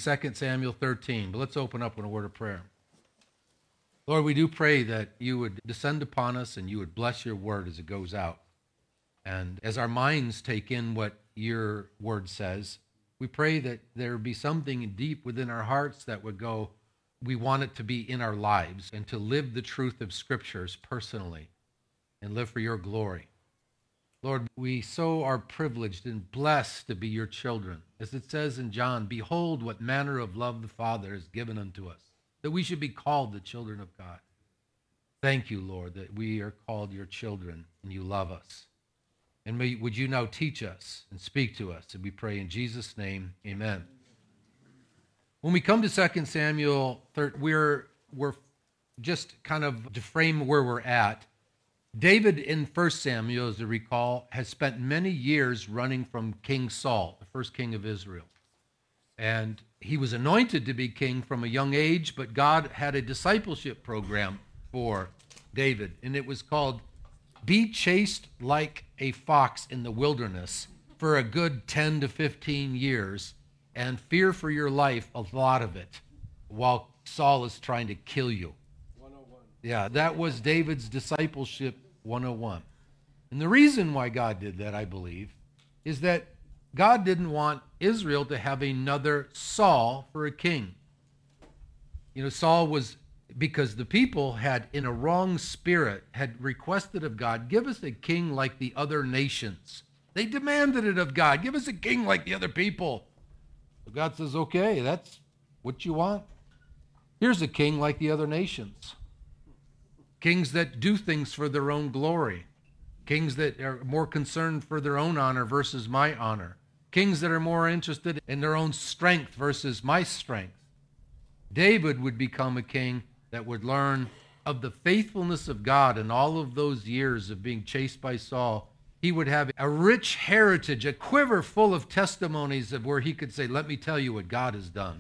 2 Samuel 13, but let's open up with a word of prayer. Lord, we do pray that you would descend upon us and you would bless your word as it goes out. And as our minds take in what your word says, we pray that there would be something deep within our hearts that would go, we want it to be in our lives and to live the truth of scriptures personally and live for your glory. Lord, we so are privileged and blessed to be your children. As it says in John, behold what manner of love the Father has given unto us, that we should be called the children of God. Thank you, Lord, that we are called your children and you love us. And would you now teach us and speak to us? And we pray in Jesus' name, amen. When we come to 2 Samuel, we're just kind of to frame where we're at. David in 1 Samuel, as you recall, has spent many years running from King Saul, the first king of Israel. And he was anointed to be king from a young age, but God had a discipleship program for David, and it was called Be Chased Like a Fox in the Wilderness for a good 10 to 15 years, and fear for your life, a lot of it, while Saul is trying to kill you. 101. Yeah, that was David's discipleship 101. And the reason why God did that, I believe, is that God didn't want Israel to have another Saul for a king. You know, Saul was, because the people had, in a wrong spirit, had requested of God, give us a king like the other nations. They demanded it of God. Give us a king like the other people. So God says, okay, that's what you want. Here's a king like the other nations. Kings that do things for their own glory. Kings that are more concerned for their own honor versus my honor. Kings that are more interested in their own strength versus my strength. David would become a king that would learn of the faithfulness of God in all of those years of being chased by Saul. He would have a rich heritage, a quiver full of testimonies of where he could say, let me tell you what God has done,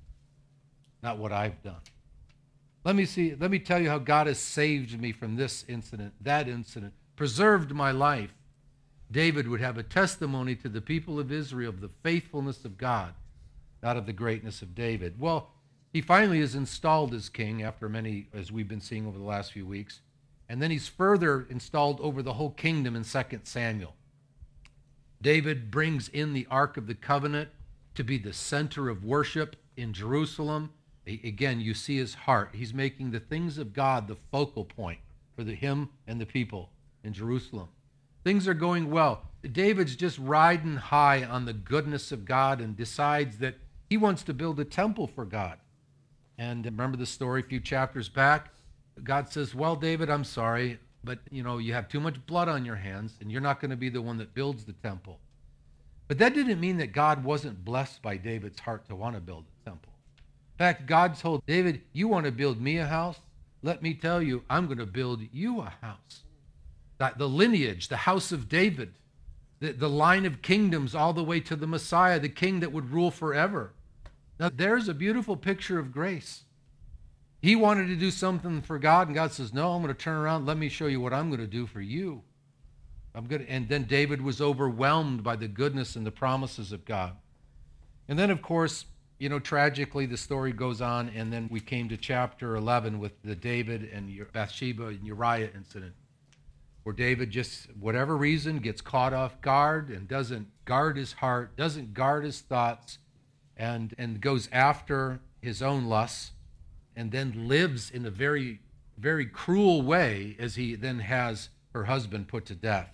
not what I've done. Let me tell you how God has saved me from this incident, that incident, preserved my life. David would have a testimony to the people of Israel of the faithfulness of God, not of the greatness of David. Well, he finally is installed as king after many, as we've been seeing over the last few weeks. And then he's further installed over the whole kingdom in 2 Samuel. David brings in the Ark of the Covenant to be the center of worship in Jerusalem. Again, you see his heart. He's making the things of God the focal point for him and the people in Jerusalem. Things are going well. David's just riding high on the goodness of God and decides that he wants to build a temple for God. And remember the story a few chapters back? God says, well, David, I'm sorry, but you have too much blood on your hands, and you're not going to be the one that builds the temple. But that didn't mean that God wasn't blessed by David's heart to want to build a temple. In fact, God told David, you want to build me a house? Let me tell you, I'm going to build you a house. The lineage, the house of David, the line of kingdoms all the way to the Messiah, the king that would rule forever. Now, there's a beautiful picture of grace. He wanted to do something for God, and God says, no, I'm going to turn around. Let me show you what I'm going to do for you. And then David was overwhelmed by the goodness and the promises of God. And then, of course, tragically, the story goes on, and then we came to chapter 11 with the David and Bathsheba and Uriah incident, where David just, whatever reason, gets caught off guard and doesn't guard his heart, doesn't guard his thoughts, and goes after his own lusts, and then lives in a very, very cruel way as he then has her husband put to death.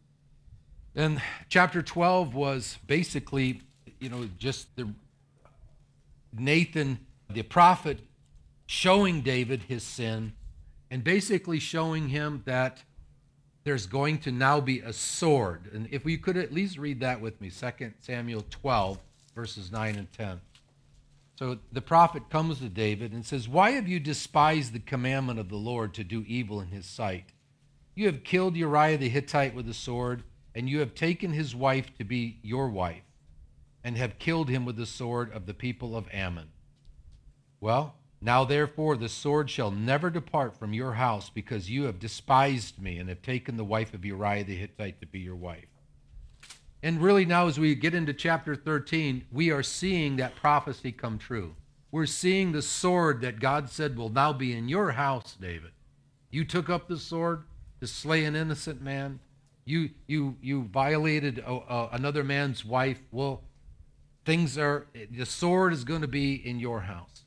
And chapter 12 was basically, just Nathan, the prophet, showing David his sin and basically showing him that there's going to now be a sword. And if we could at least read that with me, 2 Samuel 12, verses 9 and 10. So the prophet comes to David and says, why have you despised the commandment of the Lord to do evil in his sight? You have killed Uriah the Hittite with a sword, and you have taken his wife to be your wife, and have killed him with the sword of the people of Ammon. Well, now therefore the sword shall never depart from your house, because you have despised me and have taken the wife of Uriah the Hittite to be your wife. And really now as we get into chapter 13, we are seeing that prophecy come true. We're seeing the sword that God said will now be in your house, David. You took up the sword to slay an innocent man. You violated another man's wife. Well, the sword is going to be in your house.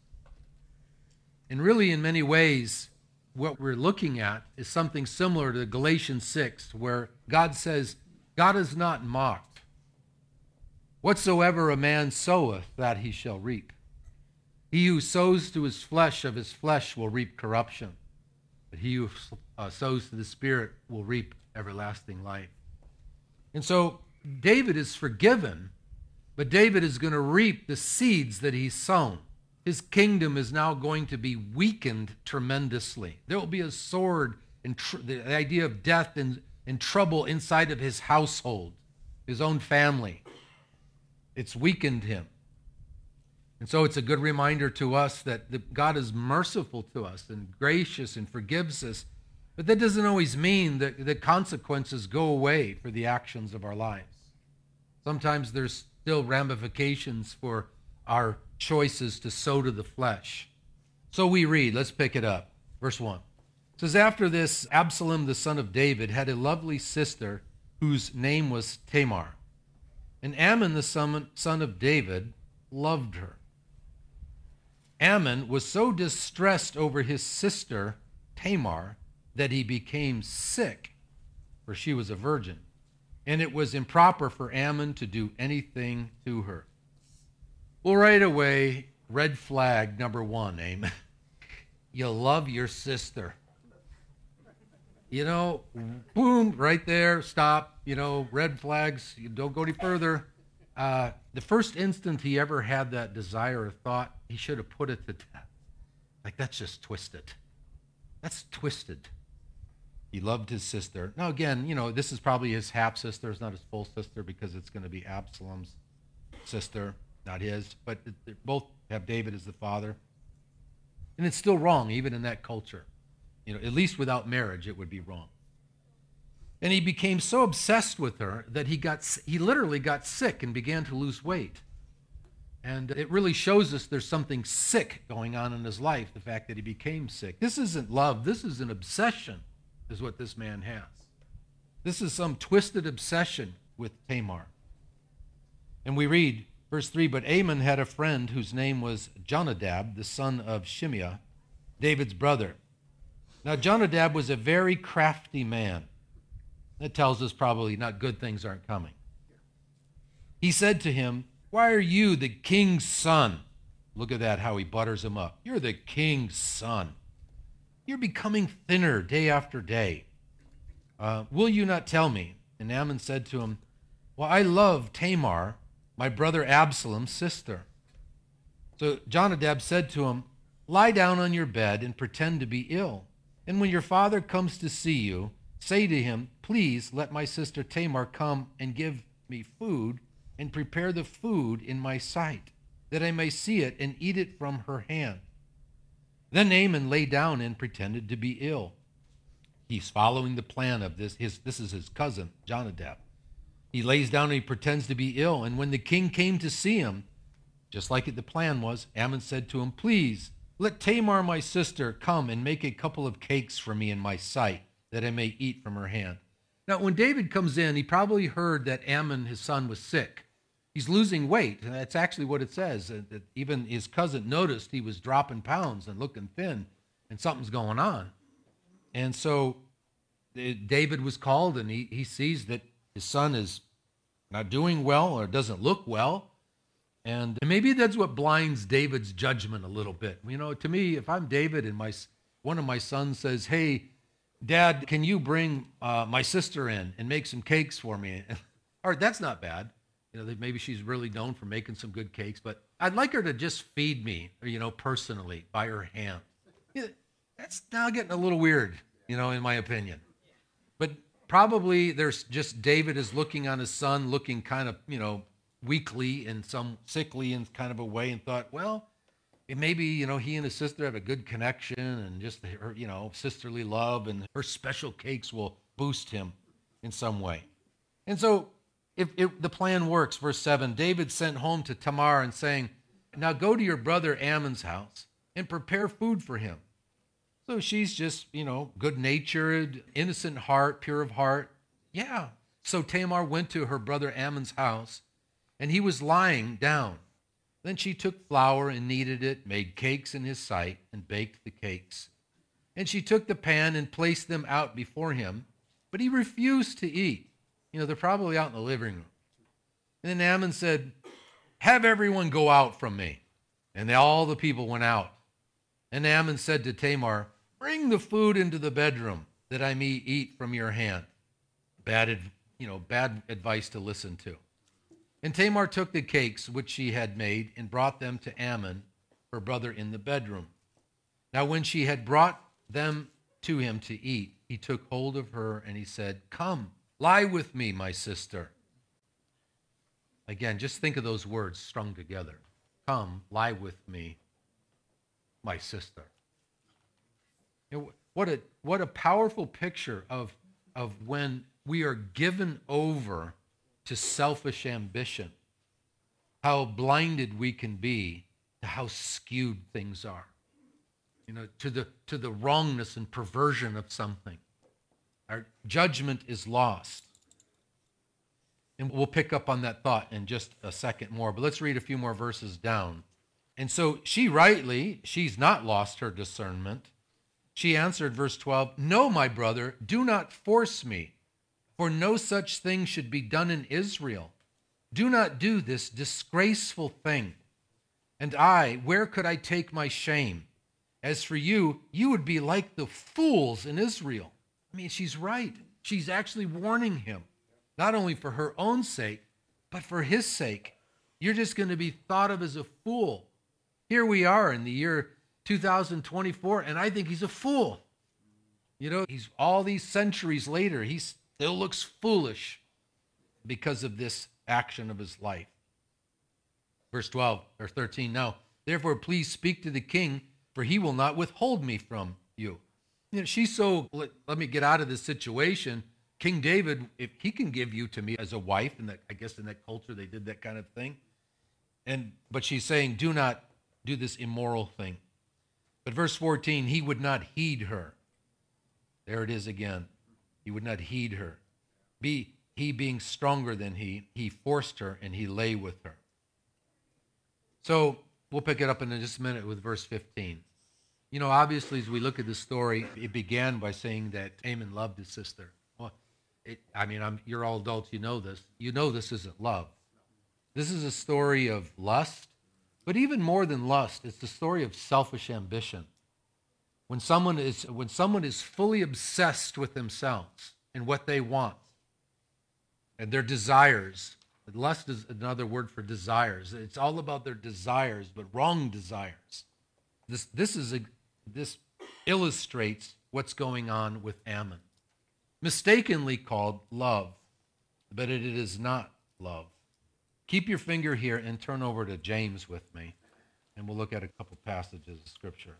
And really, in many ways, what we're looking at is something similar to Galatians 6, where God says, God is not mocked. Whatsoever a man soweth, that he shall reap. He who sows to his flesh, of his flesh will reap corruption. But he who sows to the Spirit will reap everlasting life. And so David is forgiven, but David is going to reap the seeds that he's sown. His kingdom is now going to be weakened tremendously. There will be a sword, and the idea of death and trouble inside of his household, his own family. It's weakened him. And so it's a good reminder to us that God is merciful to us and gracious and forgives us, but that doesn't always mean that the consequences go away for the actions of our lives. Sometimes there's still ramifications for our choices to sow to the flesh. So we read, let's pick it up. Verse 1. It says, after this, Absalom the son of David had a lovely sister whose name was Tamar. And Ammon the son of David loved her. Ammon was so distressed over his sister Tamar that he became sick, for she was a virgin, and it was improper for Ammon to do anything to her. Well, right away, red flag number one, Amen. You love your sister. You know, boom, right there, stop, red flags, you don't go any further. The first instant he ever had that desire or thought, he should have put it to death. Like, that's just twisted. That's twisted. He loved his sister. Now, again, this is probably his half-sister. It's not his full sister because it's going to be Absalom's sister, not his. But they both have David as the father. And it's still wrong, even in that culture. At least without marriage, it would be wrong. And he became so obsessed with her that he literally got sick and began to lose weight. And it really shows us there's something sick going on in his life, the fact that he became sick. This isn't love. This is an obsession, is what this man has. This is some twisted obsession with Tamar. And we read, verse 3, but Ammon had a friend whose name was Jonadab, the son of Shimeah, David's brother. Now, Jonadab was a very crafty man. That tells us probably not good things aren't coming. He said to him, why are you the king's son? Look at that, how he butters him up. You're the king's son. You're becoming thinner day after day. Will you not tell me? And Ammon said to him, well, I love Tamar, my brother Absalom's sister. So Jonadab said to him, lie down on your bed and pretend to be ill. And when your father comes to see you, say to him, please let my sister Tamar come and give me food and prepare the food in my sight, that I may see it and eat it from her hand. Then Ammon lay down and pretended to be ill. He's following the plan of this. This is his cousin, Jonadab. He lays down and he pretends to be ill. And when the king came to see him, just like the plan was, Ammon said to him, please, let Tamar, my sister, come and make a couple of cakes for me in my sight, that I may eat from her hand. Now, when David comes in, he probably heard that Ammon, his son, was sick. He's losing weight, and that's actually what it says. That even his cousin noticed he was dropping pounds and looking thin, and something's going on. And so David was called, and he sees that his son is not doing well or doesn't look well. And maybe that's what blinds David's judgment a little bit. To me, if I'm David and one of my sons says, hey, Dad, can you bring my sister in and make some cakes for me? All right, that's not bad. Maybe she's really known for making some good cakes, but I'd like her to just feed me, personally, by her hand. That's now getting a little weird, in my opinion. But probably there's just David is looking on his son, looking kind of, weakly and some sickly in kind of a way, and thought, well, maybe, he and his sister have a good connection and just her, sisterly love, and her special cakes will boost him in some way. And so if the plan works, verse 7, David sent home to Tamar and saying, now go to your brother Ammon's house and prepare food for him. So she's just, good-natured, innocent heart, pure of heart. Yeah. So Tamar went to her brother Ammon's house, and he was lying down. Then she took flour and kneaded it, made cakes in his sight, and baked the cakes. And she took the pan and placed them out before him, but he refused to eat. They're probably out in the living room. And then Ammon said, have everyone go out from me. And all the people went out. And Ammon said to Tamar, bring the food into the bedroom that I may eat from your hand. Bad advice to listen to. And Tamar took the cakes which she had made and brought them to Ammon, her brother, in the bedroom. Now when she had brought them to him to eat, he took hold of her and he said, come, lie with me, my sister. Again, just think of those words strung together. Come, lie with me, my sister. What a powerful picture of when we are given over to selfish ambition, how blinded we can be to how skewed things are, to the wrongness and perversion of something. Our judgment is lost. And we'll pick up on that thought in just a second more, but let's read a few more verses down. And so she's not lost her discernment. She answered, verse 12, no, my brother, do not force me, for no such thing should be done in Israel. Do not do this disgraceful thing. And where could I take my shame? As for you, you would be like the fools in Israel. She's right. She's actually warning him, not only for her own sake, but for his sake. You're just going to be thought of as a fool. Here we are in the year 2024, and I think he's a fool. He's all these centuries later, he still looks foolish because of this action of his life. Verse 12 or 13, now, therefore, please speak to the king, for he will not withhold me from you. She's so, let me get out of this situation. King David, if he can give you to me as a wife, and I guess in that culture they did that kind of thing. But she's saying, do not do this immoral thing. But verse 14, he would not heed her. There it is again. He would not heed her. He being stronger than he forced her and he lay with her. So we'll pick it up in just a minute with verse 15. Obviously, as we look at the story, it began by saying that Ammon loved his sister. Well, you're all adults, you know this. You know this isn't love. This is a story of lust, but even more than lust, it's the story of selfish ambition. When someone is fully obsessed with themselves and what they want and their desires. Lust is another word for desires. It's all about their desires, but wrong desires. This illustrates what's going on with Ammon. Mistakenly called love, but it is not love. Keep your finger here and turn over to James with me, and we'll look at a couple passages of Scripture.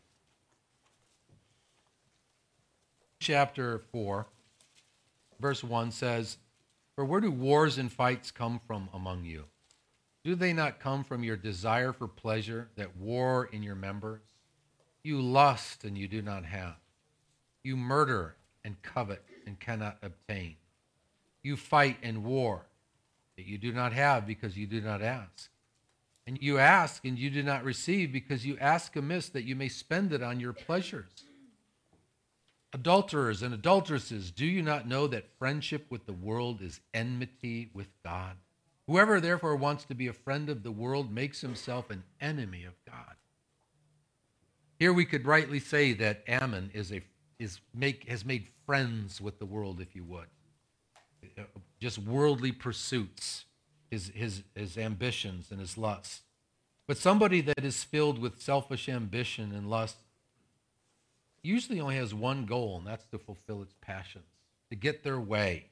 Chapter 4, verse 1 says, for where do wars and fights come from among you? Do they not come from your desire for pleasure that war in your members? You lust and you do not have. You murder and covet and cannot obtain. You fight and war that you do not have because you do not ask. And you ask and you do not receive because you ask amiss that you may spend it on your pleasures. Adulterers and adulteresses, do you not know that friendship with the world is enmity with God? Whoever therefore wants to be a friend of the world makes himself an enemy of God. Here we could rightly say that Ammon has made friends with the world, if you would. Just worldly pursuits, his ambitions and his lusts. But somebody that is filled with selfish ambition and lust usually only has one goal, and that's to fulfill its passions, to get their way.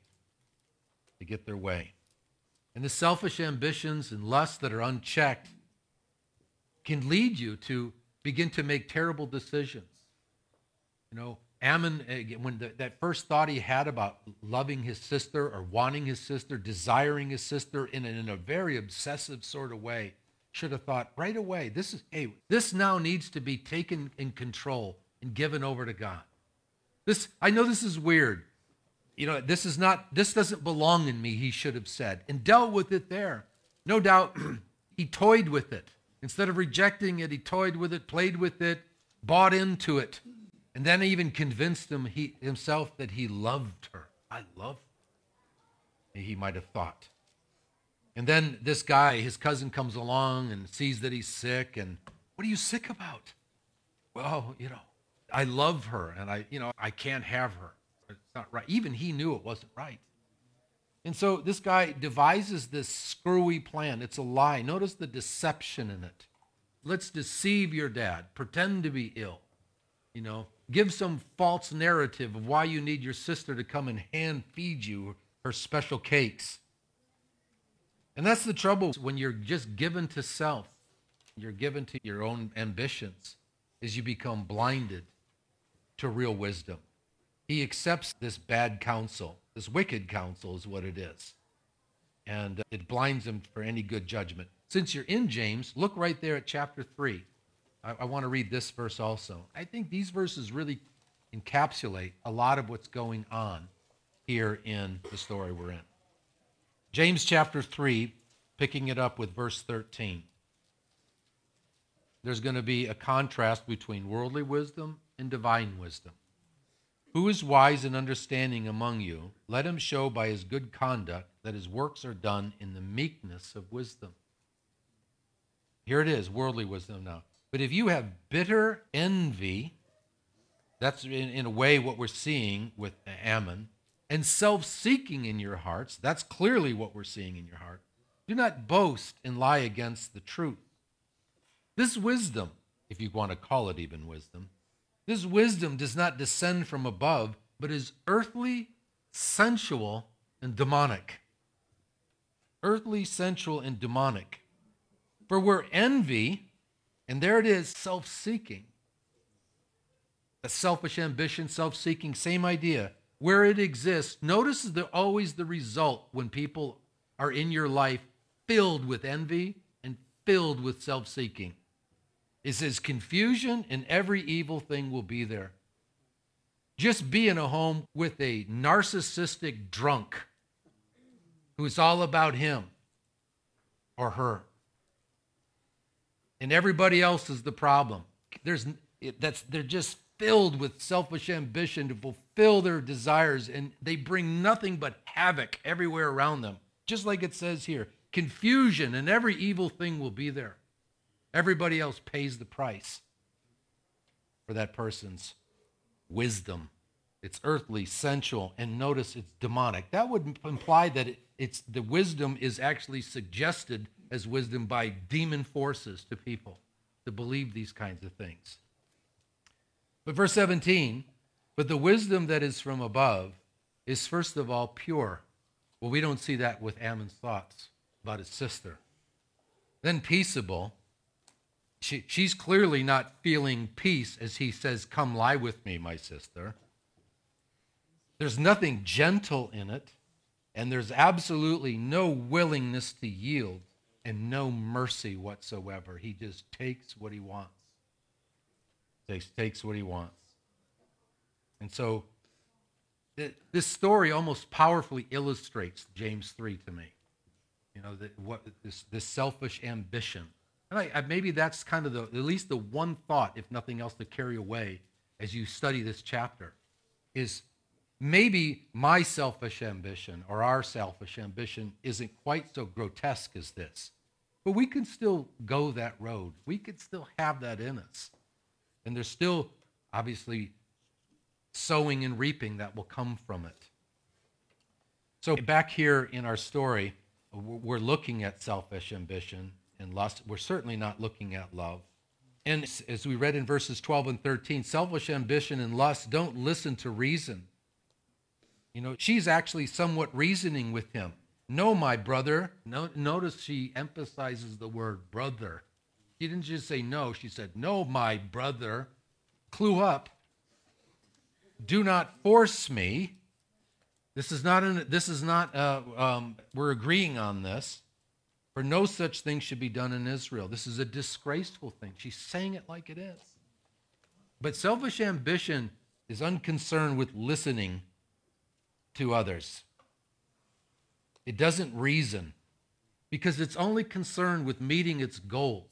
And the selfish ambitions and lusts that are unchecked can lead you to begin to make terrible decisions. Ammon, when that first thought he had about loving his sister or wanting his sister, desiring his sister in a very obsessive sort of way, should have thought right away, this now needs to be taken in control and given over to God. I know this is weird. This doesn't belong in me, he should have said, and dealt with it there. No doubt he toyed with it. Instead of rejecting it, he toyed with it, played with it, bought into it, and then even convinced himself that he loved her. I love her, he might have thought. And then this guy, his cousin, comes along and sees that he's sick, and what are you sick about? Well, I love her, and I can't have her. It's not right. Even he knew it wasn't right. And so this guy devises this screwy plan. It's a lie. Notice the deception in it. Let's deceive your dad. Pretend to be ill. Give some false narrative of why you need your sister to come and hand feed you her special cakes. And that's the trouble when you're just given to self. You're given to your own ambitions, is you become blinded to real wisdom. He accepts this bad counsel. This wicked counsel is what it is. And it blinds him for any good judgment. Since you're in James, look right there at chapter 3. I want to read this verse also. I think these verses really encapsulate a lot of what's going on here in the story we're in. James chapter 3, picking it up with verse 13. There's going to be a contrast between worldly wisdom and divine wisdom. Who is wise and understanding among you? Let him show by his good conduct that his works are done in the meekness of wisdom. Here it is, worldly wisdom now. But if you have bitter envy, that's in a way what we're seeing with Ammon, and self-seeking in your hearts, that's clearly what we're seeing in your heart. Do not boast and lie against the truth. This wisdom, if you want to call it even wisdom, this wisdom does not descend from above, but is earthly, sensual, and demonic. Earthly, sensual, and demonic. For where envy, and there it is, self-seeking, a selfish ambition, self-seeking, same idea. Where it exists, notice always the result when people are in your life filled with envy and filled with self-seeking. It says confusion and every evil thing will be there. Just be in a home with a narcissistic drunk who's all about him or her. And everybody else is the problem. They're just filled with selfish ambition to fulfill their desires, and they bring nothing but havoc everywhere around them. Just like it says here, confusion and every evil thing will be there. Everybody else pays the price for that person's wisdom. It's earthly, sensual, and notice it's demonic. That would imply that the wisdom is actually suggested as wisdom by demon forces to people to believe these kinds of things. But verse 17, but the wisdom that is from above is first of all pure. Well, we don't see that with Ammon's thoughts about his sister. Then peaceable. She's clearly not feeling peace as he says, come lie with me, my sister. There's nothing gentle in it, and there's absolutely no willingness to yield and no mercy whatsoever. He just takes what he wants. Takes what he wants. And so this story almost powerfully illustrates James 3 to me. This selfish ambition. And maybe that's kind of at least the one thought, if nothing else, to carry away as you study this chapter, is maybe my selfish ambition or our selfish ambition isn't quite so grotesque as this. But we can still go that road. We could still have that in us. And there's still, obviously, sowing and reaping that will come from it. So back here in our story, we're looking at selfish ambition and lust. We're certainly not looking at love. And as we read in verses 12 and 13, selfish ambition and lust don't listen to reason. She's actually somewhat reasoning with him. No, my brother. Notice she emphasizes the word brother. She didn't just say no. She said, no, my brother. Clue up. Do not force me. We're agreeing on this. For no such thing should be done in Israel. This is a disgraceful thing. She's saying it like it is. But selfish ambition is unconcerned with listening to others. It doesn't reason because it's only concerned with meeting its goals.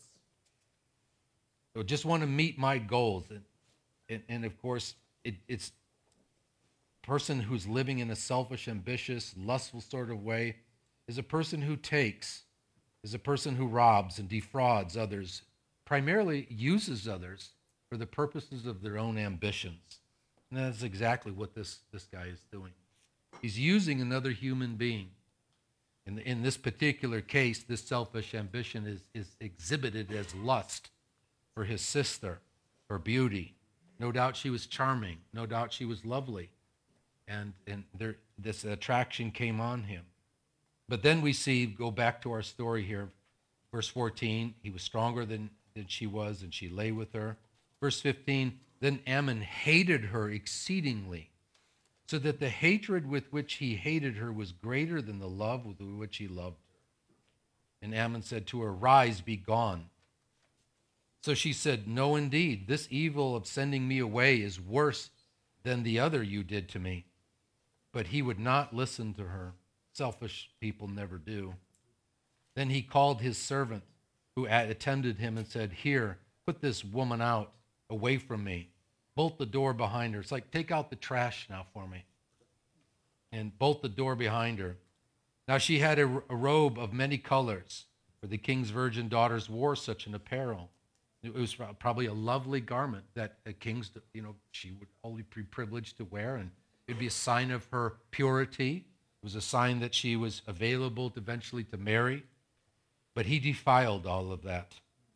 So just want to meet my goals. And of course, it's a person who's living in a selfish, ambitious, lustful sort of way is a person who takes, is a person who robs and defrauds others, primarily uses others for the purposes of their own ambitions. And that's exactly what this guy is doing. He's using another human being. In this particular case, this selfish ambition is exhibited as lust for his sister, for beauty. No doubt she was charming. No doubt she was lovely. And this attraction came on him. But then we see, go back to our story here, verse 14, he was stronger than she was, and she lay with her. Verse 15, then Ammon hated her exceedingly, so that the hatred with which he hated her was greater than the love with which he loved her. And Ammon said to her, rise, be gone. So she said, no, indeed, this evil of sending me away is worse than the other you did to me. But he would not listen to her. Selfish people never do. Then he called his servant who attended him and said, here, put this woman out away from me. Bolt the door behind her. It's like, take out the trash now for me. And bolt the door behind her. Now she had a robe of many colors, for the king's virgin daughters wore such an apparel. It was probably a lovely garment that a king's, she would only be privileged to wear, and it'd be a sign of her purity. It was a sign that she was available eventually to marry. But he defiled all of that.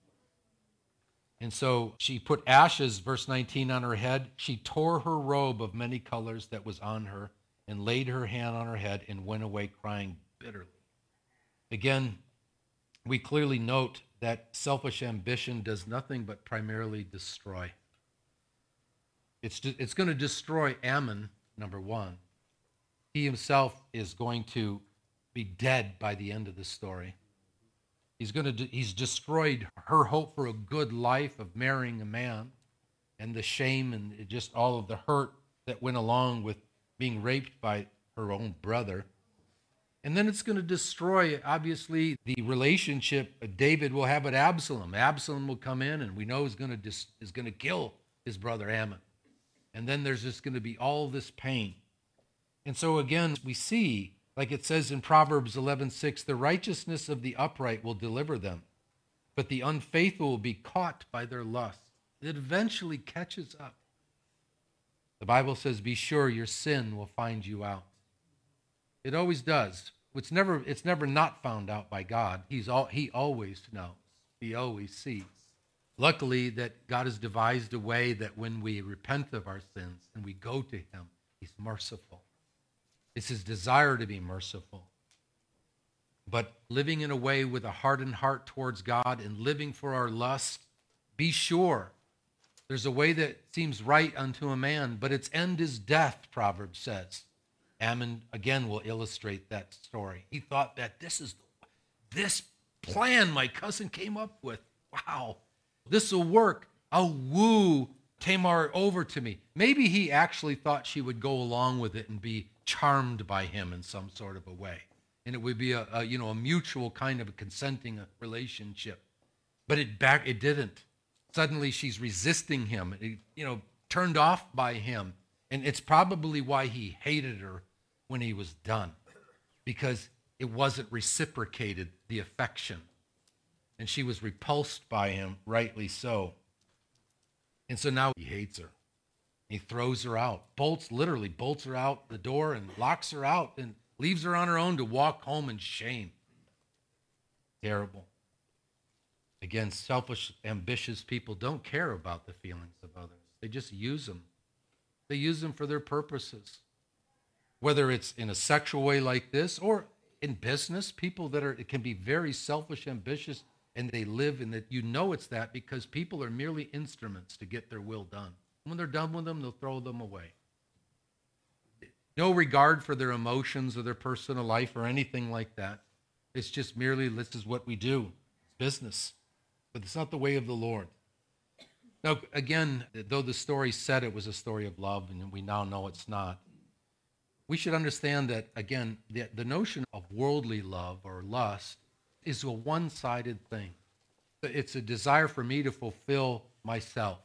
And so she put ashes, verse 19, on her head. She tore her robe of many colors that was on her and laid her hand on her head and went away crying bitterly. Again, we clearly note that selfish ambition does nothing but primarily destroy. It's going to destroy Ammon, number one. He himself is going to be dead by the end of the story. He's destroyed her hope for a good life of marrying a man, and the shame and just all of the hurt that went along with being raped by her own brother. And then it's going to destroy, obviously, the relationship David will have with Absalom. Absalom will come in, and we know is going to kill his brother Ammon. And then there's just going to be all this pain. And so again, we see, like it says in Proverbs 11:6, the righteousness of the upright will deliver them, but the unfaithful will be caught by their lust. It eventually catches up. The Bible says, be sure your sin will find you out. It always does. It's never not found out by God. He always knows. He always sees. Luckily that God has devised a way that when we repent of our sins and we go to him, he's merciful. It's his desire to be merciful. But living in a way with a hardened heart towards God and living for our lust, be sure there's a way that seems right unto a man, but its end is death, Proverbs says. Ammon, again, will illustrate that story. He thought that this plan my cousin came up with, wow, this will work. I'll woo Tamar over to me. Maybe he actually thought she would go along with it and be charmed by him in some sort of a way. And it would be a mutual kind of a consenting relationship. But it didn't. Suddenly she's resisting him, turned off by him. And it's probably why he hated her when he was done, because it wasn't reciprocated, the affection. And she was repulsed by him, rightly so. And so now he hates her. He throws her out, literally bolts her out the door and locks her out and leaves her on her own to walk home in shame. Terrible. Again, selfish, ambitious people don't care about the feelings of others. They just use them. They use them for their purposes. Whether it's in a sexual way like this or in business, people it can be very selfish, ambitious, and they live in that. It's that because people are merely instruments to get their will done. When they're done with them, they'll throw them away. No regard for their emotions or their personal life or anything like that. It's just merely, this is what we do. It's business. But it's not the way of the Lord. Now, again, though the story said it was a story of love, and we now know it's not, we should understand that, again, the notion of worldly love or lust is a one-sided thing. It's a desire for me to fulfill myself.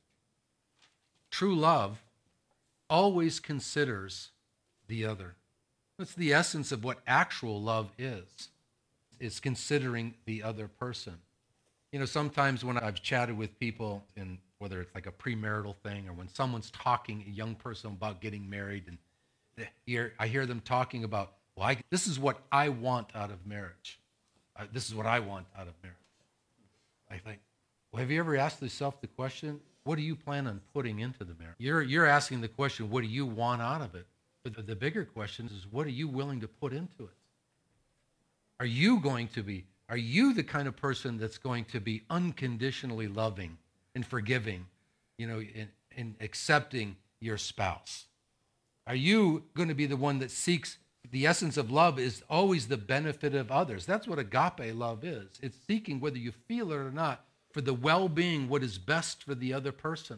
True love always considers the other. That's the essence of what actual love is. It's considering the other person. You know, sometimes when I've chatted with people, in whether it's like a premarital thing or when someone's talking, a young person, about getting married, and I hear them talking about, well, this is what I want out of marriage. This is what I want out of marriage. I think, well, have you ever asked yourself the question, what do you plan on putting into the marriage? You're asking the question, what do you want out of it? But the bigger question is, what are you willing to put into it? Are you the kind of person that's going to be unconditionally loving and forgiving, and accepting your spouse? Are you going to be the one that seeks, the essence of love is always the benefit of others? That's what agape love is. It's seeking, whether you feel it or not, for the well-being, what is best for the other person.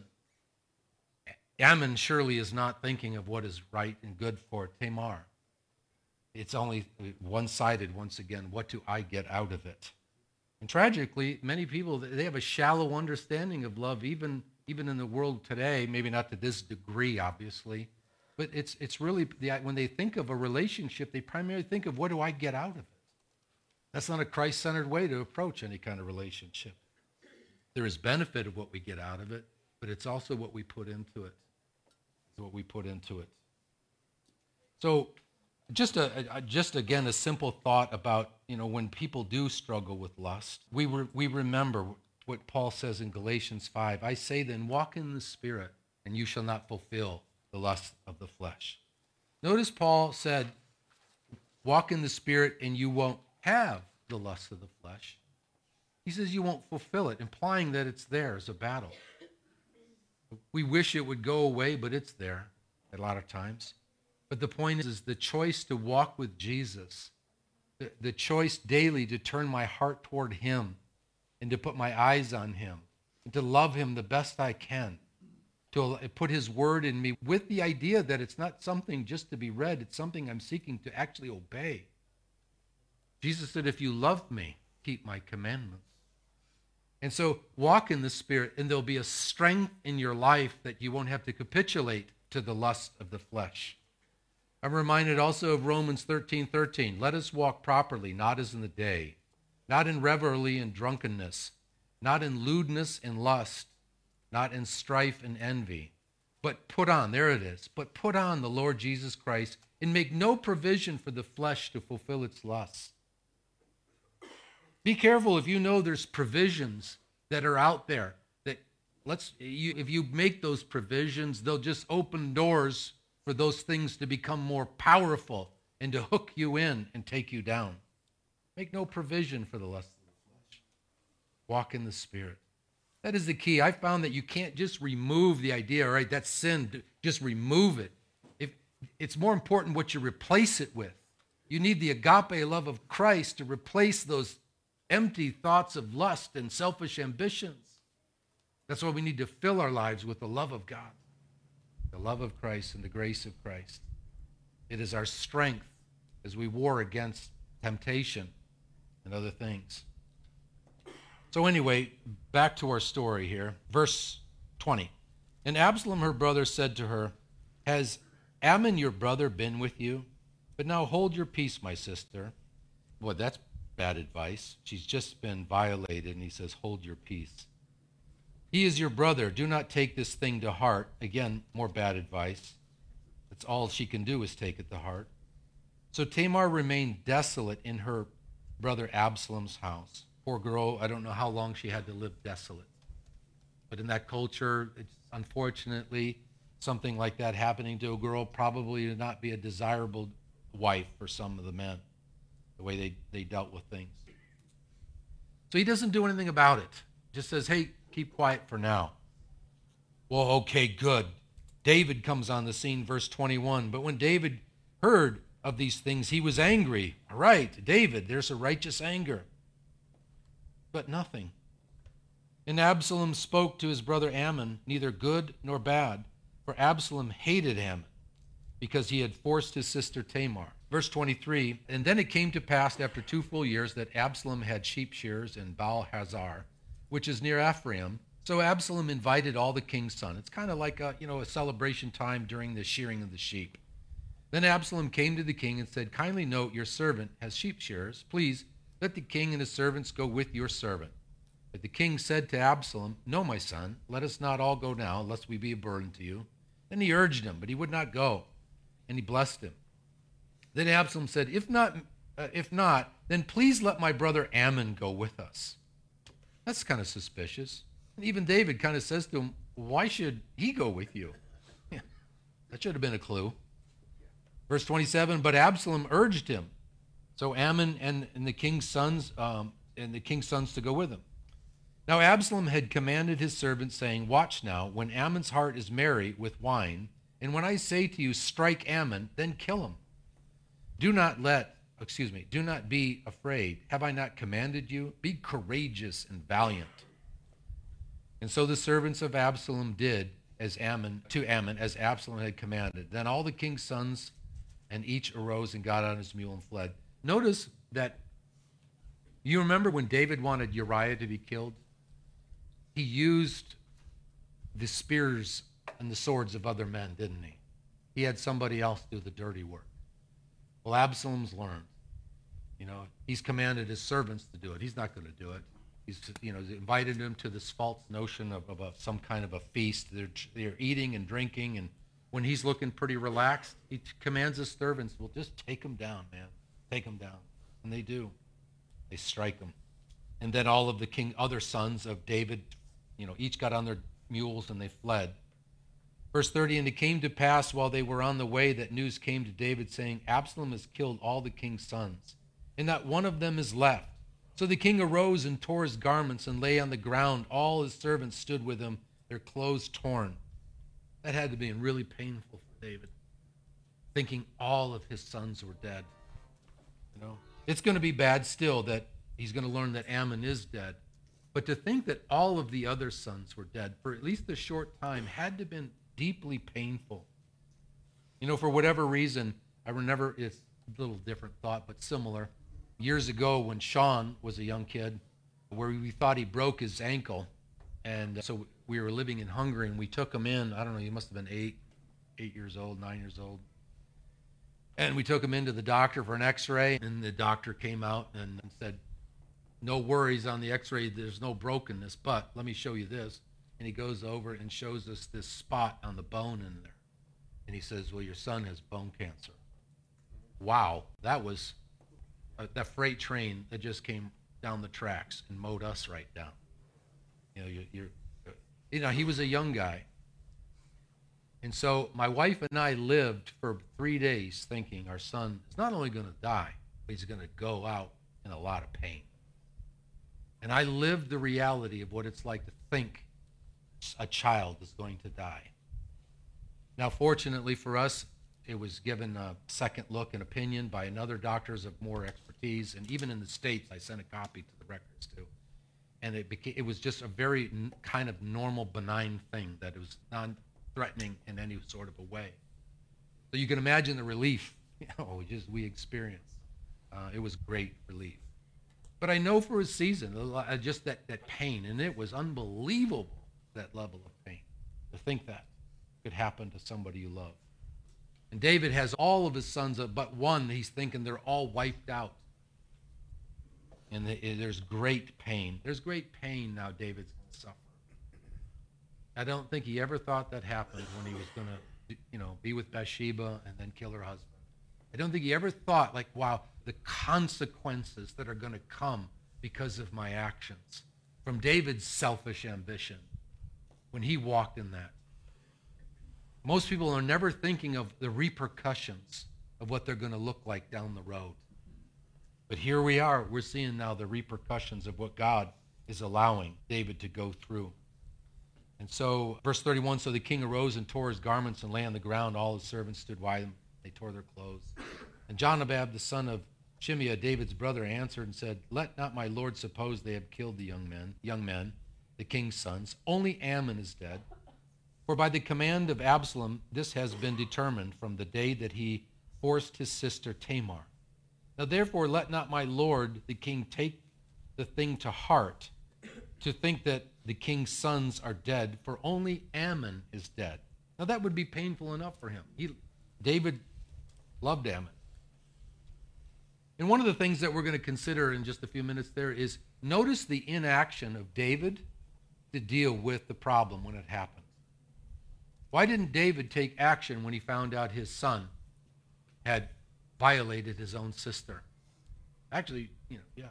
Ammon surely is not thinking of what is right and good for Tamar. It's only one-sided once again. What do I get out of it? And tragically, many people, they have a shallow understanding of love, even in the world today, maybe not to this degree, obviously, but it's really, when they think of a relationship, they primarily think of, what do I get out of it? That's not a Christ-centered way to approach any kind of relationship. There is benefit of what we get out of it, but it's also what we put into it. It's what we put into it. So just again, a simple thought about, when people do struggle with lust, we remember what Paul says in Galatians 5. I say then, walk in the Spirit, and you shall not fulfill the lust of the flesh. Notice Paul said, walk in the Spirit, and you won't have the lust of the flesh. He says you won't fulfill it, implying that it's there as a battle. We wish it would go away, but it's there a lot of times. But the point is the choice to walk with Jesus, the choice daily to turn my heart toward him and to put my eyes on him, and to love him the best I can, to put his word in me with the idea that it's not something just to be read, it's something I'm seeking to actually obey. Jesus said, if you love me, keep my commandments. And so walk in the Spirit, and there'll be a strength in your life that you won't have to capitulate to the lust of the flesh. I'm reminded also of Romans 13:13. Let us walk properly, not as in the day, not in revelry and drunkenness, not in lewdness and lust, not in strife and envy, but put on, there it is, but put on the Lord Jesus Christ, and make no provision for the flesh to fulfill its lusts. Be careful if you know there's provisions that are out there that if you make those provisions, they'll just open doors for those things to become more powerful and to hook you in and take you down. Make no provision for the lust of the flesh. Walk in the Spirit. That is the key. I found that you can't just remove the idea, all right, that's sin, just remove it. It's more important what you replace it with. You need the agape love of Christ to replace those empty thoughts of lust and selfish ambitions. That's why we need to fill our lives with the love of God, the love of Christ and the grace of Christ. It is our strength as we war against temptation and other things. So anyway, back to our story here. Verse 20. And Absalom, her brother, said to her, has Ammon your brother been with you? But now hold your peace, my sister. Boy, that's bad advice. She's just been violated, and he says, hold your peace. He is your brother. Do not take this thing to heart. Again, more bad advice. That's all she can do is take it to heart. So Tamar remained desolate in her brother Absalom's house. Poor girl, I don't know how long she had to live desolate. But in that culture, it's unfortunately something like that happening to a girl probably would not be a desirable wife for some of the men, the way they dealt with things. So he doesn't do anything about it. Just says, hey, keep quiet for now. Well, okay, good. David comes on the scene, verse 21. But when David heard of these things, he was angry. All right, David, there's a righteous anger. But nothing. And Absalom spoke to his brother Ammon, neither good nor bad, for Absalom hated Ammon, because he had forced his sister Tamar. Verse 23, and then it came to pass after 2 full years that Absalom had sheep shearers in Baal-hazar, which is near Ephraim. So Absalom invited all the king's sons. It's kind of like a celebration time during the shearing of the sheep. Then Absalom came to the king and said, kindly note your servant has sheep shearers. Please let the king and his servants go with your servant. But the king said to Absalom, no, my son, let us not all go now, lest we be a burden to you. Then he urged him, but he would not go, and he blessed him. Then Absalom said, if not, then please let my brother Ammon go with us. That's kind of suspicious. And even David kind of says to him, why should he go with you? Yeah, that should have been a clue. Verse 27, but Absalom urged him. So Ammon and the king's sons to go with him. Now Absalom had commanded his servants, saying, watch now, when Ammon's heart is merry with wine, and when I say to you, strike Ammon, then kill him. Do not be afraid. Have I not commanded you? Be courageous and valiant. And so the servants of Absalom did to Ammon as Absalom had commanded. Then all the king's sons and each arose and got on his mule and fled. Notice that you remember when David wanted Uriah to be killed? He used the spears and the swords of other men, didn't he? He had somebody else do the dirty work. Well, Absalom's learned. He's commanded his servants to do it. He's not going to do it. He's invited them to this false notion of some kind of a feast. They're eating and drinking, and when he's looking pretty relaxed, he commands his servants, well, just take him down, man. Take him down. And they do. They strike him. And then all of the other sons of David, each got on their mules and they fled. Verse 30, and it came to pass while they were on the way that news came to David, saying, Absalom has killed all the king's sons, and not one of them is left. So the king arose and tore his garments and lay on the ground. All his servants stood with him, their clothes torn. That had to be really painful for David, thinking all of his sons were dead. It's going to be bad still that he's going to learn that Ammon is dead. But to think that all of the other sons were dead for at least a short time had to have been deeply painful. For whatever reason, it's a little different thought, but similar. Years ago when Sean was a young kid, where we thought he broke his ankle, and so we were living in Hungary, and we took him in. I don't know, he must have been 8 years old, 9 years old. And we took him into the doctor for an x-ray, and the doctor came out and said, no worries on the x-ray, there's no brokenness, but let me show you this. And he goes over and shows us this spot on the bone in there. And he says, well, your son has bone cancer. Wow, that was that freight train that just came down the tracks and mowed us right down. He was a young guy. And so my wife and I lived for 3 days thinking our son is not only going to die, but he's going to go out in a lot of pain. And I lived the reality of what it's like to think a child is going to die. Now, fortunately for us, it was given a second look and opinion by another doctors of more expertise. And even in the States, I sent a copy to the records too. And it was just a very kind of normal, benign thing, that it was non-threatening in any sort of a way. So you can imagine the relief we experienced. It was great relief. But I know for a season, just that pain, and it was unbelievable, that level of pain, to think that could happen to somebody you love. And David has all of his sons, but one, he's thinking they're all wiped out. And there's great pain. There's great pain now David's going to suffer. I don't think he ever thought that happened when he was going to, be with Bathsheba and then kill her husband. I don't think he ever thought, wow, the consequences that are going to come because of my actions. From David's selfish ambition, when he walked in that. Most people are never thinking of the repercussions of what they're going to look like down the road. But here we are. We're seeing now the repercussions of what God is allowing David to go through. And so, verse 31, so the king arose and tore his garments and lay on the ground. All his servants stood by him. They tore their clothes. And Jonadab, the son of Shimeah, David's brother, answered and said, let not my lord suppose they have killed the young men, the king's sons. Only Ammon is dead. For by the command of Absalom, this has been determined from the day that he forced his sister Tamar. Now therefore let not my lord the king take the thing to heart, to think that the king's sons are dead, for only Ammon is dead. Now that would be painful enough for him. David loved Ammon. And one of the things that we're going to consider in just a few minutes there is notice the inaction of David to deal with the problem when it happened. Why didn't David take action when he found out his son had violated his own sister? Actually, yeah.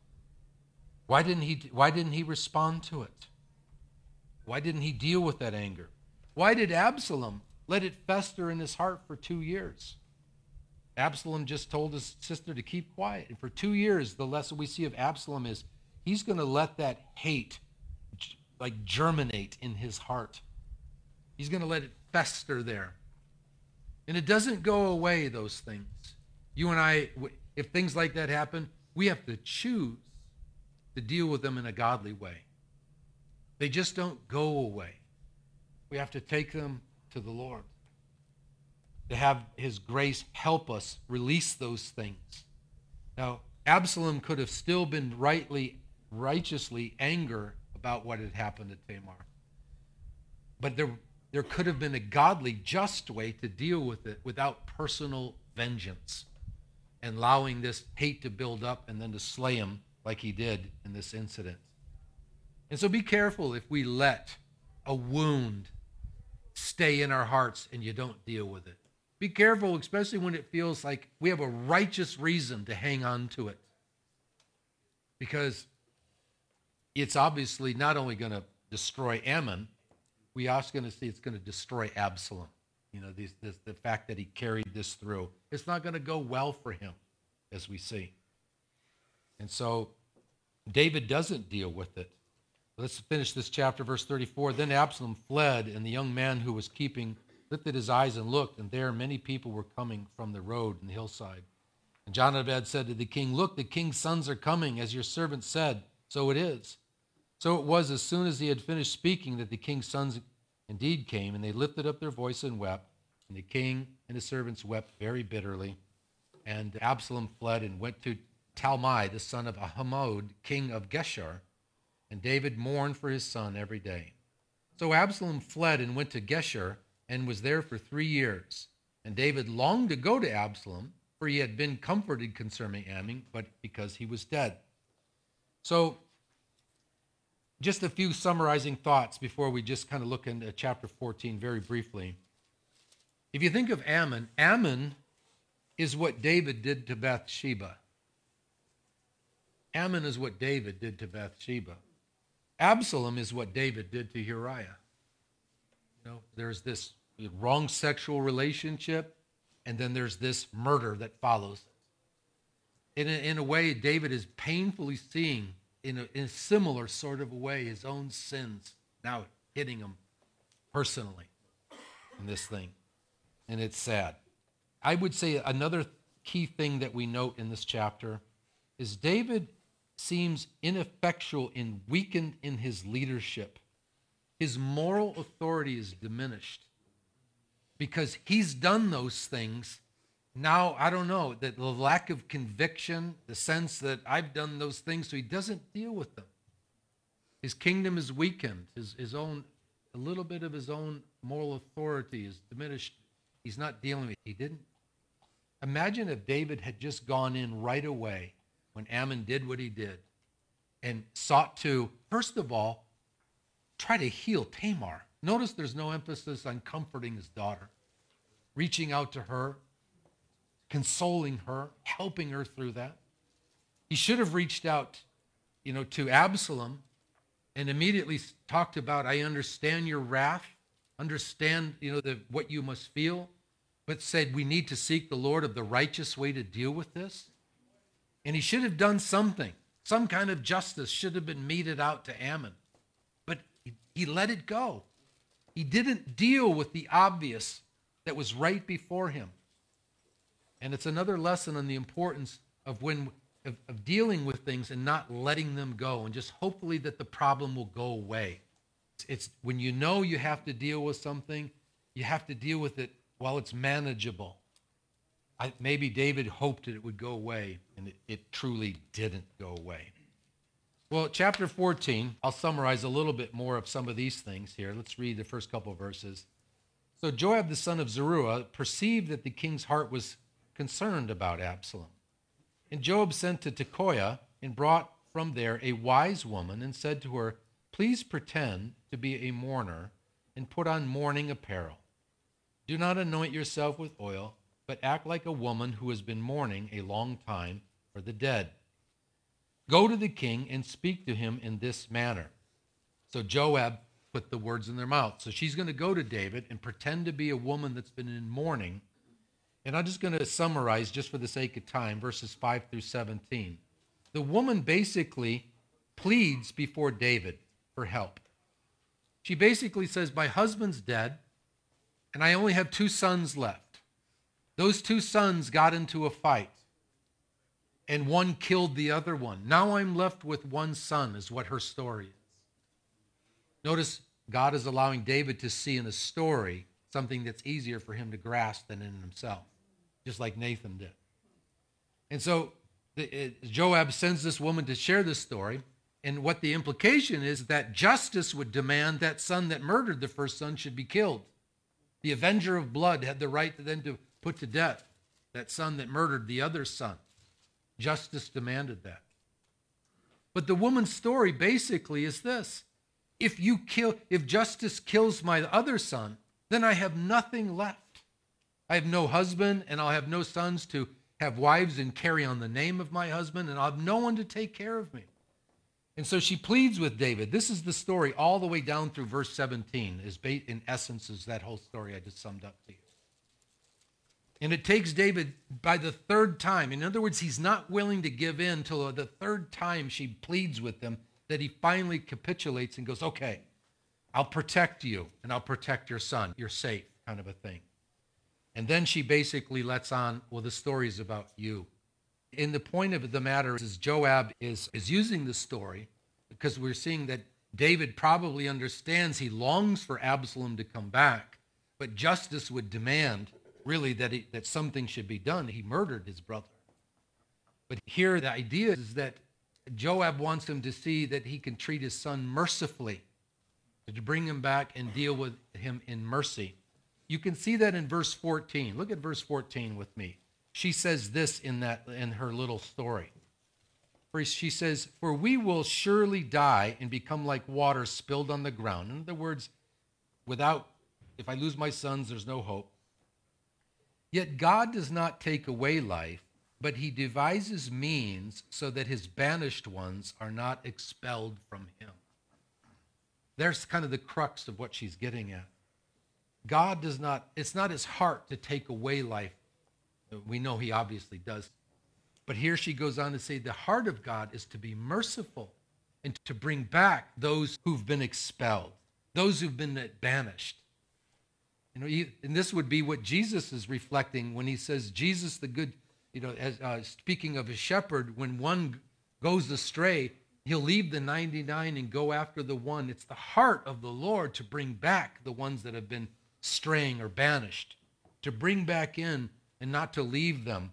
Why didn't he respond to it? Why didn't he deal with that anger? Why did Absalom let it fester in his heart for 2 years? Absalom just told his sister to keep quiet. And for 2 years, the lesson we see of Absalom is he's going to let that hate germinate in his heart. He's going to let it fester there. And it doesn't go away, those things. You and I, if things like that happen, we have to choose to deal with them in a godly way. They just don't go away. We have to take them to the Lord, to have his grace help us release those things. Now, Absalom could have still been righteously angry about what had happened to Tamar. But there could have been a godly, just way to deal with it without personal vengeance and allowing this hate to build up and then to slay him like he did in this incident. And so be careful if we let a wound stay in our hearts and you don't deal with it. Be careful, especially when it feels like we have a righteous reason to hang on to it. Because it's obviously not only going to destroy Ammon, we also going to see it's going to destroy Absalom. The fact that he carried this through. It's not going to go well for him, as we see. And so David doesn't deal with it. Let's finish this chapter, verse 34. Then Absalom fled, and the young man who was keeping lifted his eyes and looked, and there many people were coming from the road and the hillside. And Jonadab said to the king, look, the king's sons are coming, as your servant said. So it is. So it was as soon as he had finished speaking that the king's sons indeed came, and they lifted up their voice and wept. And the king and his servants wept very bitterly. And Absalom fled and went to Talmai, the son of Ahimaud, king of Geshur. And David mourned for his son every day. So Absalom fled and went to Geshur and was there for 3 years. And David longed to go to Absalom, for he had been comforted concerning Ammon, but because he was dead. So just a few summarizing thoughts before we just kind of look into chapter 14 very briefly. If you think of Ammon, Ammon is what David did to Bathsheba. Ammon is what David did to Bathsheba. Absalom is what David did to Uriah. There's this wrong sexual relationship, and then there's this murder that follows. In a way, David is painfully seeing, in a similar sort of a way, his own sins now hitting him personally in this thing. And it's sad. I would say another key thing that we note in this chapter is David seems ineffectual and weakened in his leadership. His moral authority is diminished because he's done those things. Now, I don't know, that the lack of conviction, the sense that I've done those things, so he doesn't deal with them. His kingdom is weakened. A little bit of his own moral authority is diminished. He's not dealing with it. He didn't. Imagine if David had just gone in right away when Ammon did what he did and sought to, first of all, try to heal Tamar. Notice there's no emphasis on comforting his daughter, reaching out to her, consoling her, helping her through that. He should have reached out, to Absalom and immediately talked about, I understand your wrath, understand, what you must feel, but said we need to seek the Lord of the righteous way to deal with this. And he should have done something. Some kind of justice should have been meted out to Ammon. But He let it go. He didn't deal with the obvious that was right before him. And it's another lesson on the importance of dealing with things and not letting them go, and just hopefully that the problem will go away. It's when you know you have to deal with something, you have to deal with it while it's manageable. Maybe David hoped that it would go away, and it truly didn't go away. Well, chapter 14, I'll summarize a little bit more of some of these things here. Let's read the first couple of verses. So Joab, the son of Zeruiah, perceived that the king's heart was concerned about Absalom. And Joab sent to Tekoa and brought from there a wise woman and said to her, "Please pretend to be a mourner and put on mourning apparel. Do not anoint yourself with oil, but act like a woman who has been mourning a long time for the dead. Go to the king and speak to him in this manner." So Joab put the words in their mouth. So she's going to go to David and pretend to be a woman that's been in mourning. And I'm just going to summarize, just for the sake of time, verses 5 through 17. The woman basically pleads before David for help. She basically says, "My husband's dead, and I only have 2 sons left. Those 2 sons got into a fight, and one killed the other one. Now I'm left with 1 son," is what her story is. Notice God is allowing David to see in a story something that's easier for him to grasp than in himself, just like Nathan did. And so Joab sends this woman to share this story, and what the implication is that justice would demand that son that murdered the first son should be killed. The avenger of blood had the right then to put to death that son that murdered the other son. Justice demanded that. But the woman's story basically is this: if justice kills my other son, then I have nothing left. I have no husband, and I'll have no sons to have wives and carry on the name of my husband, and I'll have no one to take care of me. And so she pleads with David. This is the story all the way down through verse 17, in essence, is that whole story I just summed up to you. And it takes David by the 3rd time. In other words, he's not willing to give in till the 3rd time she pleads with him, that he finally capitulates and goes, "Okay, I'll protect you, and I'll protect your son. You're safe," kind of a thing. And then she basically lets on, "Well, the story is about you." And the point of the matter is Joab is using the story because we're seeing that David probably understands he longs for Absalom to come back, but justice would demand really that something should be done. He murdered his brother. But here the idea is that Joab wants him to see that he can treat his son mercifully, to bring him back and deal with him in mercy. You can see that in verse 14. Look at verse 14 with me. She says this in her little story. She says, "For we will surely die and become like water spilled on the ground." In other words, if I lose my sons, there's no hope. "Yet God does not take away life, but he devises means so that his banished ones are not expelled from him." There's kind of the crux of what she's getting at. God does not, it's not his heart to take away life. We know he obviously does. But here she goes on to say the heart of God is to be merciful and to bring back those who've been expelled, those who've been banished. And this would be what Jesus is reflecting when he says, Jesus the good, speaking of a shepherd, when one goes astray, he'll leave the 99 and go after the one. It's the heart of the Lord to bring back the ones that have been straying or banished, to bring back in and not to leave them.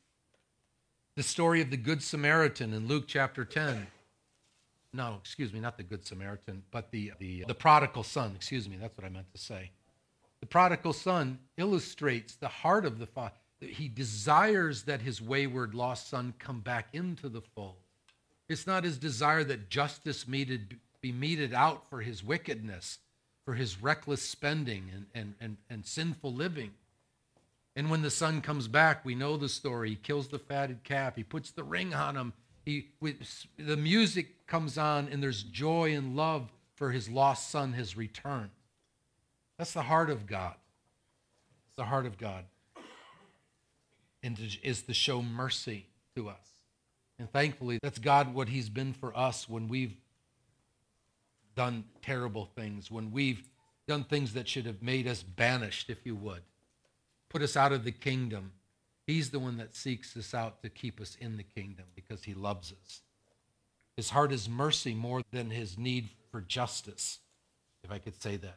The story of the Good Samaritan in Luke chapter 10. No, excuse me, not the Good Samaritan, but the prodigal son. Excuse me, that's what I meant to say. The prodigal son illustrates the heart of the father. He desires that his wayward lost son come back into the fold. It's not his desire that justice be meted out for his wickedness, for his reckless spending and sinful living. And when the son comes back, we know the story. He kills the fatted calf. He puts the ring on him. The music comes on, and there's joy and love for his lost son has returned. That's the heart of God. It's the heart of God. And is to show mercy to us. And thankfully, that's God, what he's been for us when we've done terrible things, when we've done things that should have made us banished, if you would, put us out of the kingdom, he's the one that seeks us out to keep us in the kingdom because he loves us. His heart is mercy more than his need for justice, if I could say that.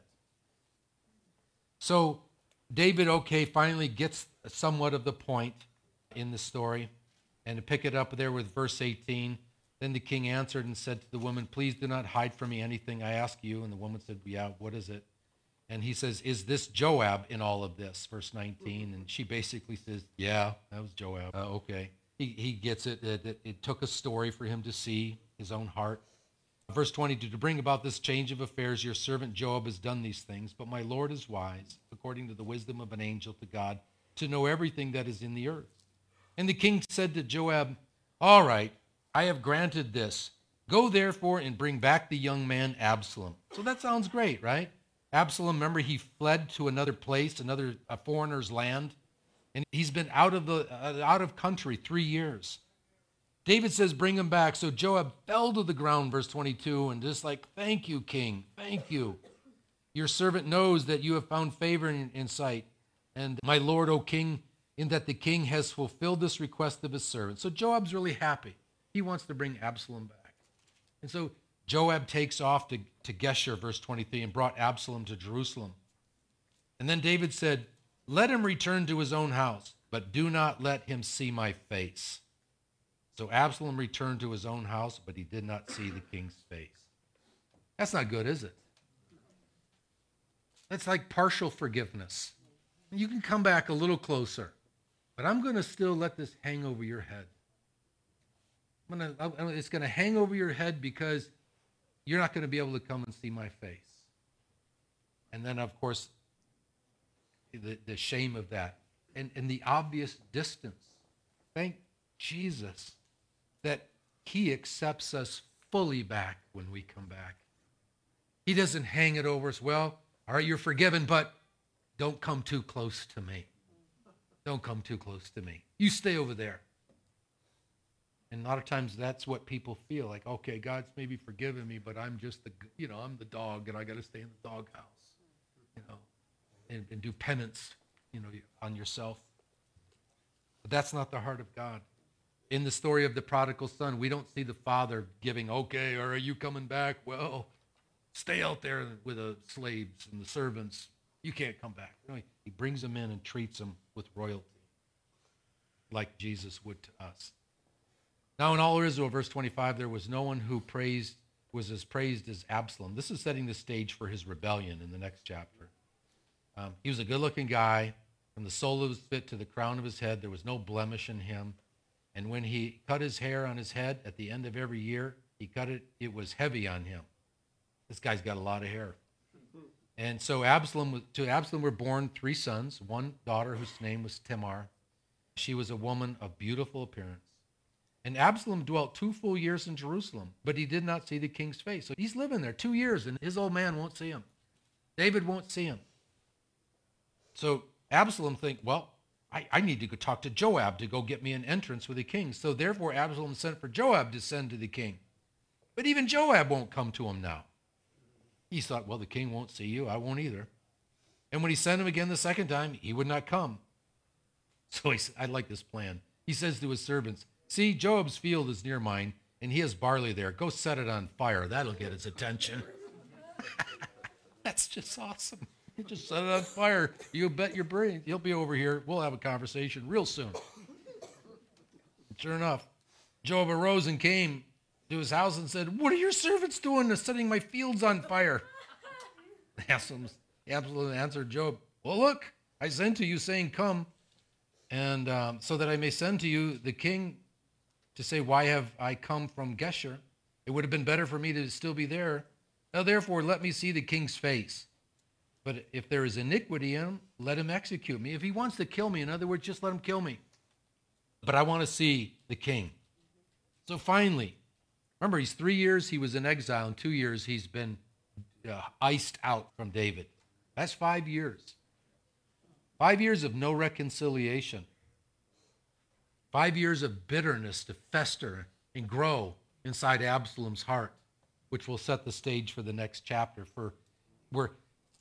So David, finally gets somewhat of the point in the story. And to pick it up there with verse 18, then the king answered and said to the woman, please do not hide from me anything I ask you. And the woman said, yeah, what is it? And he says, is this Joab in all of this? Verse 19. And she basically says, yeah, that was Joab. Okay. He gets it. It took a story for him to see his own heart. Verse 22, to bring about this change of affairs, your servant Joab has done these things, but my Lord is wise, according to the wisdom of an angel to God, to know everything that is in the earth. And the king said to Joab, all right, I have granted this. Go therefore and bring back the young man Absalom. So that sounds great, right? Absalom, remember, he fled to another place, a foreigner's land, and he's been out of country 3 years. David says, bring him back. So Joab fell to the ground, verse 22, and just like, thank you, king, thank you. Your servant knows that you have found favor in sight. And my lord, O king, in that the king has fulfilled this request of his servant. So Joab's really happy. He wants to bring Absalom back. And so Joab takes off to Geshur, verse 23, and brought Absalom to Jerusalem. And then David said, let him return to his own house, but do not let him see my face. So Absalom returned to his own house, but he did not see the king's face. That's not good, is it? That's like partial forgiveness. You can come back a little closer, but I'm going to still let this hang over your head. It's going to hang over your head because you're not going to be able to come and see my face. And then, of course, the shame of that and the obvious distance. Thank Jesus that he accepts us fully back when we come back. He doesn't hang it over us. Well, all right, you're forgiven, but don't come too close to me. Don't come too close to me. You stay over there. And a lot of times that's what people feel like, okay, God's maybe forgiven me, but I'm just I'm the dog and I got to stay in the doghouse, and do penance, on yourself. But that's not the heart of God. In the story of the prodigal son, we don't see the father giving, okay, or are you coming back? Well, stay out there with the slaves and the servants. You can't come back. No, he brings them in and treats them with royalty, like Jesus would to us. Now in all Israel, verse 25, there was no one who was as praised as Absalom. This is setting the stage for his rebellion in the next chapter. He was a good-looking guy. From the sole of his foot to the crown of his head, there was no blemish in him. And when he cut his hair on his head at the end of every year, it was heavy on him. This guy's got a lot of hair. And so to Absalom were born 3 sons, one daughter whose name was Tamar. She was a woman of beautiful appearance. And Absalom dwelt 2 full years in Jerusalem, but he did not see the king's face. So he's living there 2 years, and his old man won't see him. David won't see him. So Absalom thinks, well, I need to go talk to Joab to go get me an entrance with the king. So therefore Absalom sent for Joab to send to the king. But even Joab won't come to him now. He thought, well, the king won't see you. I won't either. And when he sent him again the second time, he would not come. So I like this plan. He says to his servants, see, Joab's field is near mine, and he has barley there. Go set it on fire. That'll get his attention. That's just awesome. You just set it on fire. You bet your brain. He'll be over here. We'll have a conversation real soon. Sure enough, Joab arose and came to his house and said, what are your servants doing to setting my fields on fire? Absalom answered Joab, well, look, I sent to you saying, come, and so that I may send to you the king to say, why have I come from Geshur? It would have been better for me to still be there. Now, therefore, let me see the king's face. But if there is iniquity in him, let him execute me. If he wants to kill me, in other words, just let him kill me. But I want to see the king. So finally, remember, he's 3 years he was in exile, and 2 years he's been iced out from David. That's 5 years. 5 years of no reconciliation. 5 years of bitterness to fester and grow inside Absalom's heart. which will set the stage for the next chapter. For where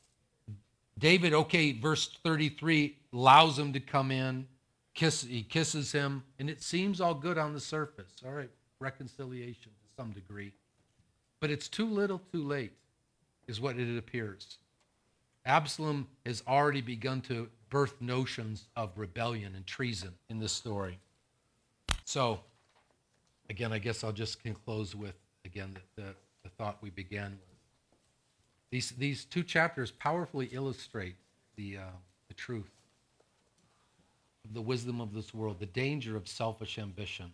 David, okay, verse 33, allows him to come in, he kisses him, and it seems all good on the surface. All right, reconciliation to some degree. But it's too little, too late, is what it appears. Absalom has already begun to birth notions of rebellion and treason in this story. So, again, I guess I'll just close with, again, the thought we began with. These two chapters powerfully illustrate the truth of the wisdom of this world, the danger of selfish ambition.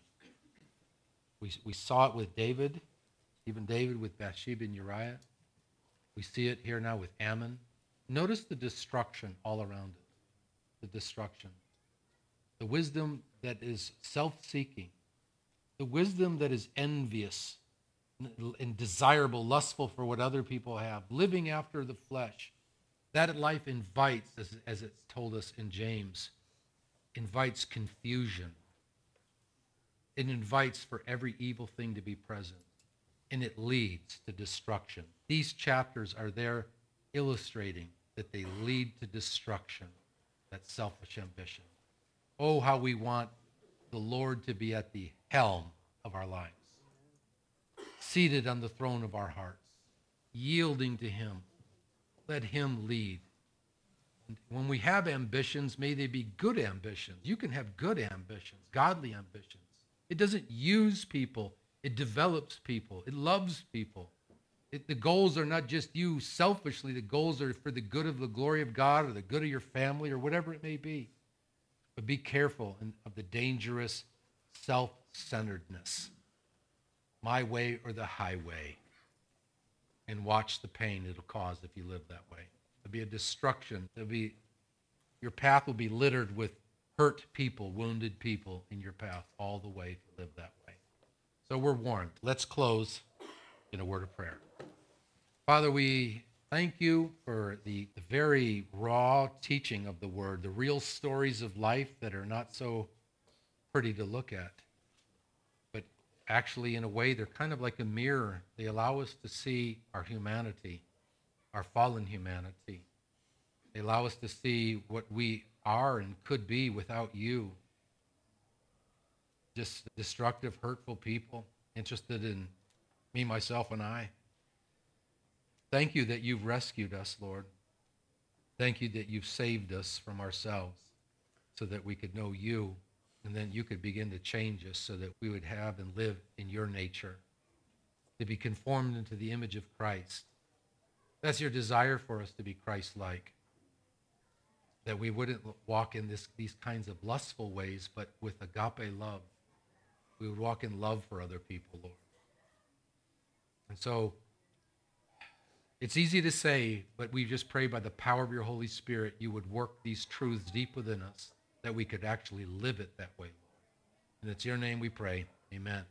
We saw it with David, even David with Bathsheba and Uriah. We see it here now with Ammon. Notice the destruction all around it, the destruction. The wisdom that is self-seeking, the wisdom that is envious and desirable, lustful for what other people have, living after the flesh. That life invites, as it's told us in James, invites confusion. It invites for every evil thing to be present, and it leads to destruction. These chapters are there illustrating that they lead to destruction, that selfish ambition. Oh, how we want the Lord to be at the helm of our lives, seated on the throne of our hearts, yielding to him. Let him lead. And when we have ambitions, may they be good ambitions. You can have good ambitions, godly ambitions. It doesn't use people. It develops people. It loves people. The goals are not just you selfishly. The goals are for the good of the glory of God or the good of your family or whatever it may be. But be careful of the dangerous self-centeredness. My way or the highway. And watch the pain it'll cause if you live that way. There'll be a destruction. Your path will be littered with hurt people, wounded people in your path all the way to live that way. So we're warned. Let's close in a word of prayer. Father, we thank you for the very raw teaching of the word, the real stories of life that are not so pretty to look at. But actually, in a way, they're kind of like a mirror. They allow us to see our humanity, our fallen humanity. They allow us to see what we are and could be without you. Just destructive, hurtful people, interested in me, myself, and I. Thank you that you've rescued us, Lord. Thank you that you've saved us from ourselves so that we could know you, and then you could begin to change us so that we would have and live in your nature, to be conformed into the image of Christ. That's your desire for us, to be Christ-like, that we wouldn't walk in these kinds of lustful ways, but with agape love. We would walk in love for other people, Lord. And so it's easy to say, but we just pray by the power of your Holy Spirit, you would work these truths deep within us, that we could actually live it that way, Lord. And it's your name we pray. Amen.